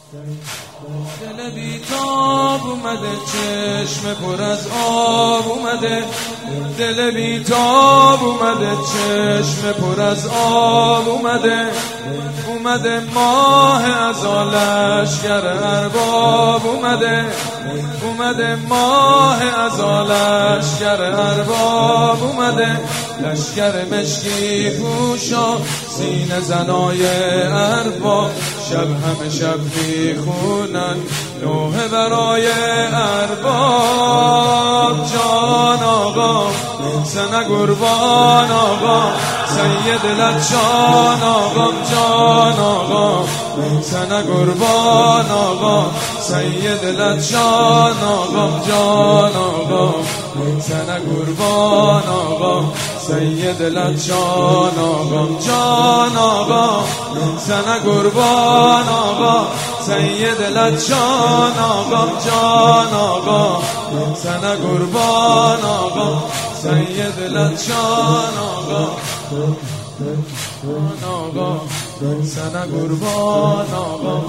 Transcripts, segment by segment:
دل بیتاب اومده، چشم پر از آب اومده. دل بیتاب اومده، چشم پر از آب اومده. اومده ماه ازا لشکر ارباب اومده. اومده ماه ازا لشکر ارباب اومده. لشکر مشکی پوشا، سینه زنای ارباب. شب همه شب میخونن نوحه برای ارباب. جان آقا سنه قربان آقا، سید لچان آقا. جان آقا سنه قربان آقا، سید لچان آقا. جان آقا سنه قربان آقا، سید لچان آقا. جان آقا سنه قربان آقا، سید لچان آقا. جان آقا سنه قربان آقا، سید لچان آقا. آقا سنه قربان آقا.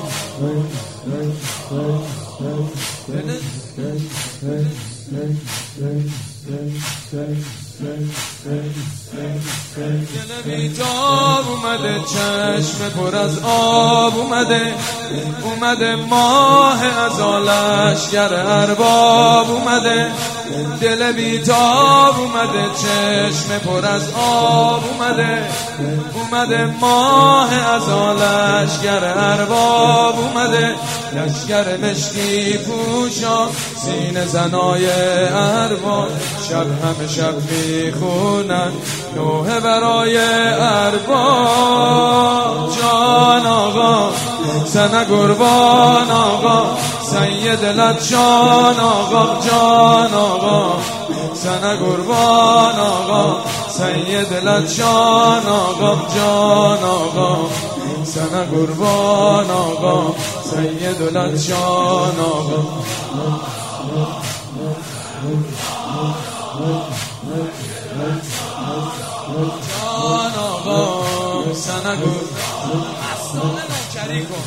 دل بیتاب اومده، چشم پر از آب اومده. اومده ماه ازا لشکر ارباب اومده. دل بیتاب اومده، چشم پر از آب اومده. اومده ماه ازا لشکر ارباب اومده. لشکر مشکی پوشا، سینه زنای ارباب. شب همه شب میخونن نوحه برای ارباب. جان آقا سنه قربان آقا، سید لچان آقا. جان آقا سنه قربان آقا، سید لچان آقا. جان آقا سنه قربان آقا، سید لچان آقا. جان آقا سنه قربان مسئول نوکری کن.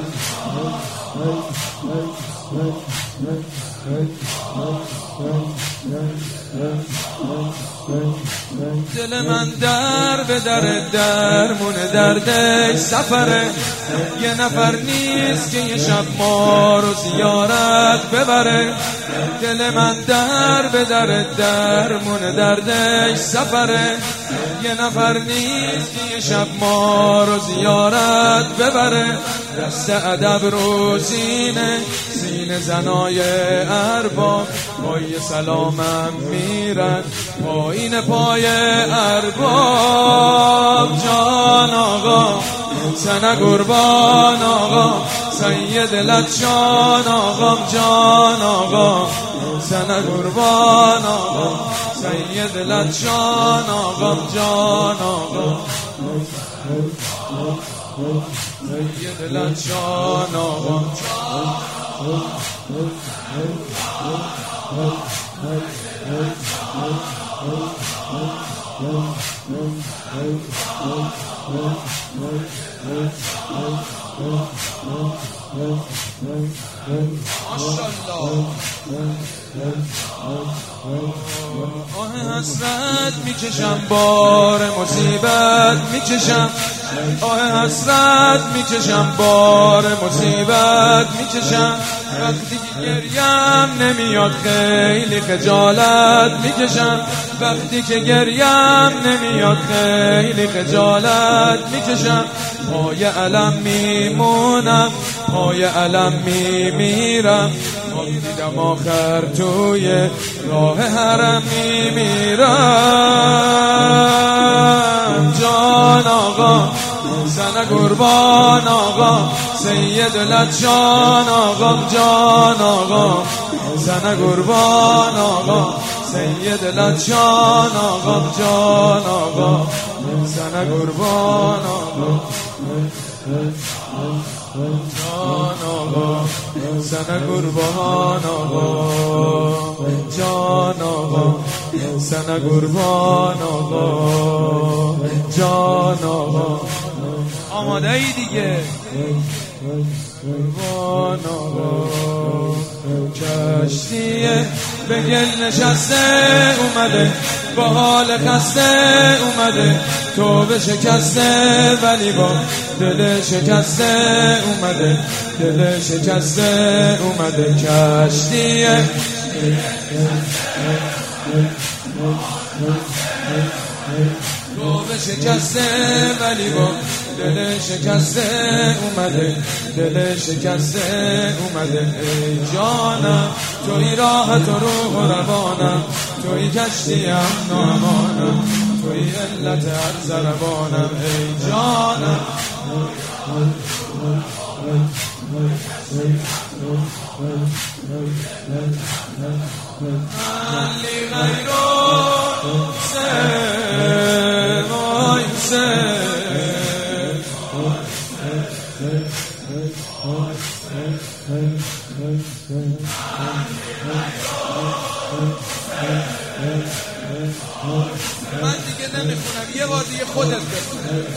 دل من در به درمون دردش سفره. یه نفر نیست که یه شب ما رو زیارت ببره. دل من در به درمون دردش سفره. یه نفر نیست که یه شب ما رو زیارت ببره. دست ادب رو سینه زنای ارباب. پای سلامم میرن پایین پای ارباب. جان آقا سنه قربان آقا، سید لچان آقا. جان آقا سنه قربان آقا، سید لچان آقا. جان آقا سید لچان آقا. آه حسرت میکشم، بار مصیبت میکشم. آه حسرت میکشم، بار مصیبت میکشم. وقتی که گریم نمیاد خیلی خجالت میکشم. وقتی که گریم نمیاد خیلی خجالت میکشم. پای علم میمونم، پای علم میمیرم. دیدم آخر توی راه حرم میمیرم. جان آقا سنه قربان آقا، سید لچان آقا. جان آقا سنه قربان آقا، سید لچان آقا. جان آقا سنه قربان آقا. جان آقا سنه قربان آقا. جان آقا سنه قربان آقا. جان آقا آماده ای دیگه. قربان آقا کشتیه به گل نشسته اومده، با حال خسته اومده، توبه شکسته ولی با دل شکسته اومده، دل شکسته اومده. کشتیه توبه شکسته ولی با دل شکسته اومده، دل شکسته اومده. ای جانم توی راه تو روح و روانم، توی کشتیم نامانم، توی علت هر ضربانم. ای جانم علی غیرو من دیگه نمیخونم، یه بار دیگه خودت بخون.